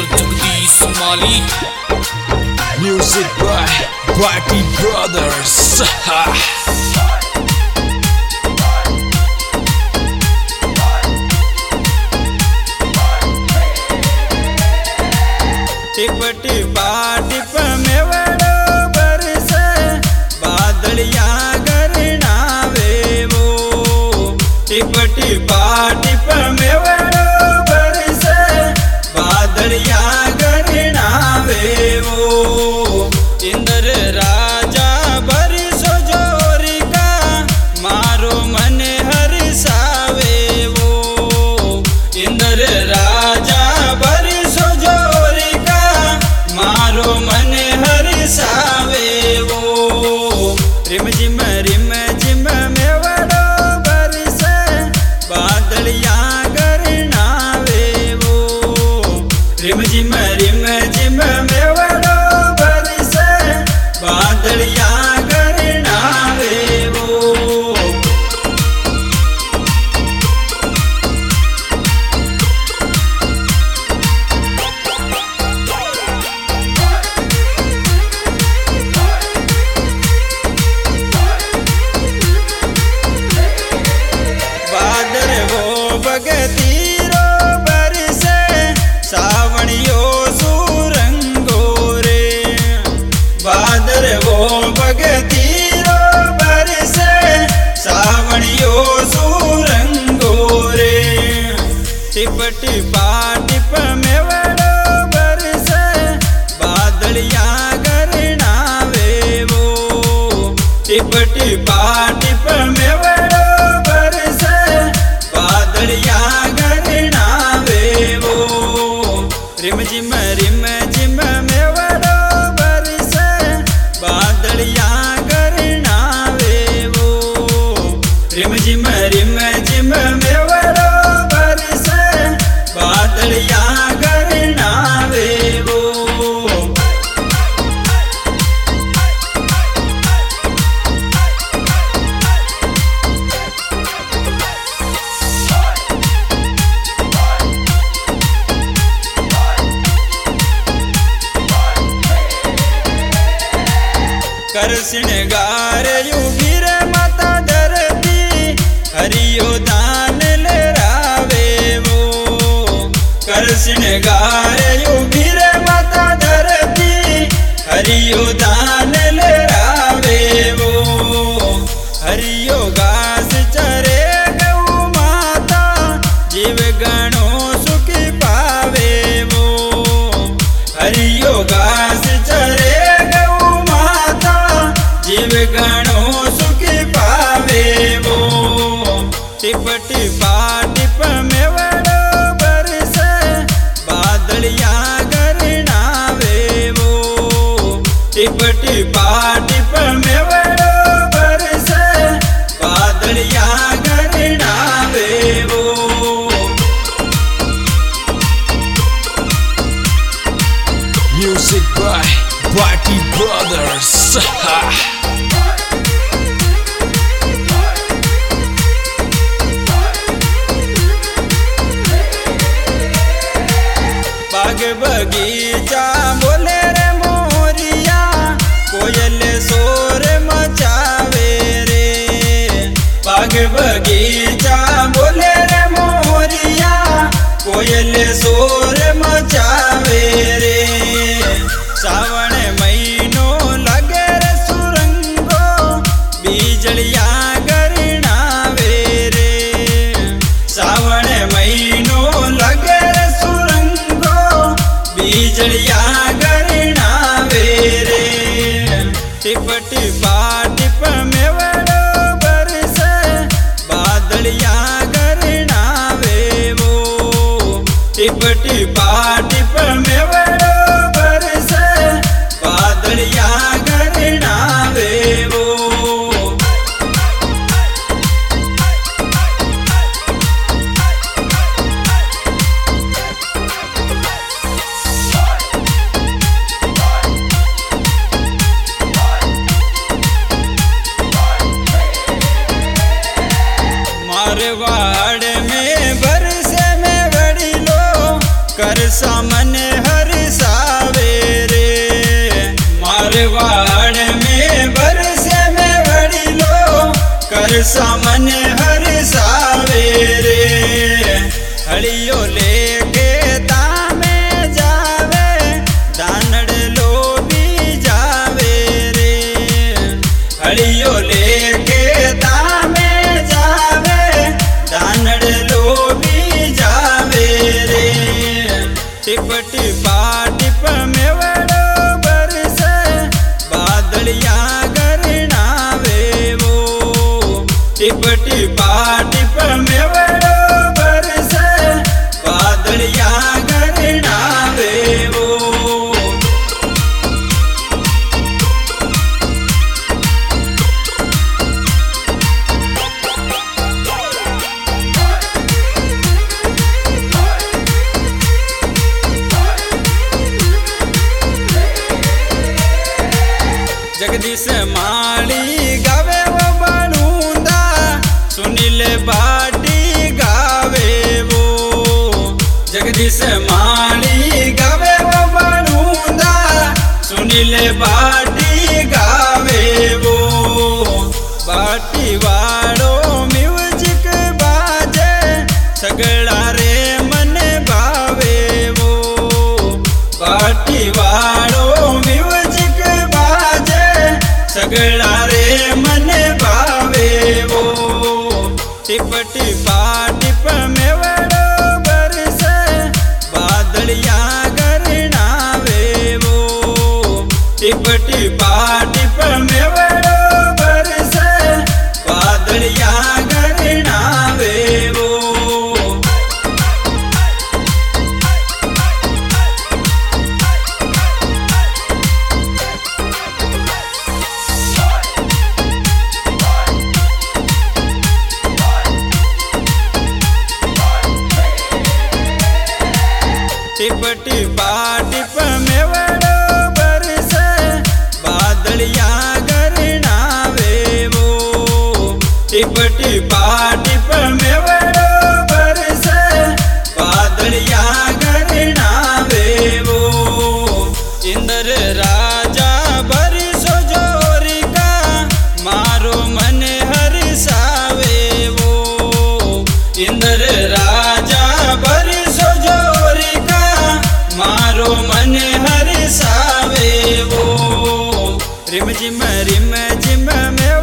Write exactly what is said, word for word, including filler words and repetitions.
Jagdish Somali. Music by Party Brothers. टिप टिपा टिप में वड़ो बरसे बादलिया गरनावे वो। टिप टिपा टिप में वड़ो बरसे बादलिया गरनावे वो। इंद्र राजा बरसो जोरी का मारो मन हरसावे वो। इंद्र राजा बरसो जोरी का मारो मन हरसावे वो। रिम झिम रिम झिम में वड़ो बरसे बादलिया गरनावे वो। रिम झिम रिम झिम में वड़ो बरसे बादलिया गरनावे वो। बादल वो बगतीरो बरसे सावणियो सुरंगो रे। बादल वो बगतीरो बरसे सावणियो सुरंगो रे। टिप टिपा टिप में वड़ो बरसे बादलिया गरनावे वो। टिप टिपा टिप में वड़ो बरसे बादलिया गरनावे वो। रिम झिम रिम झिम में वड़ो बरसे बादलिया गरनावे वो। रिम झिम रिम झिम में वड़ो बरसे बादलिया गरनावे वो। कर सिणगार युगिर माता धरती हरियो दान लहरावे वो। कर सिणगार युगिर माता धरती हरियो दान लहरावे वो। हरियो घास चरे गौ माता जीव गणो सुखी पावे वो। हरियो घास चरे जीव गणो सुखी पावे वो। टिप टिपा टिप में वड़ो बरसे बादलिया गरनावे वो। टिप टिपा टिप में वड़ो बरसे बादलिया गरनावे वो। Music by Party Brothers. बाग बगीचा बोले रे मोरिया कोयल शोर मचावे रे। बाग बगीचा बोले रे मोरिया कोयल शोर मचावे रे। सावन महीनो लगे रे सुरंगो बीजलिया गरनावे रे। सावन महीनो लगे रे सुरंगो बीजलिया गरनावे रे। टिप टिपा टिप में वड़ो बरसे बादलिया गरनावे वो। टिप टिपा टिप में वड़ो बरसे बादलिया गरनावे वो। मारवाड़ में बरसे में बड़ी लो कर सामन हर पाटिप में वड़ो बरसे बादलिया गरनावे वो टिप टिपा टिप में वड़ो बरसे बादलिया गरनावे वो जगदीश माली गावे वो बलूंदा सुनील बाटी गावे वो जगदीश माली गावे वो बलूंदा सुनील बाटी गावे वो बाटी वालो म्यूजिक बाजे सगड़ा रे मन भावे वो बाटी वालो म्यूजिक बाजे सगड़ा रे मन भावे वो टिप टिपा टिप में वड़ो बरसे बादलिया गरनावे वो टिप टिपा टिप में वड़ो बरसे बादलिया गरनावे वो टिप टिपा टिप में वड़ो बरसे बादलिया गरनावे वो टिप टिपा टिप में वड़ो बरसे बादलिया गरनावे वो इंद्र राजा बरसो जोरी का मारो मन हरसावे वो इंद्र राजा बरसो जोरी का मारो मन हरसावे वो रिम जिम रिम जिम में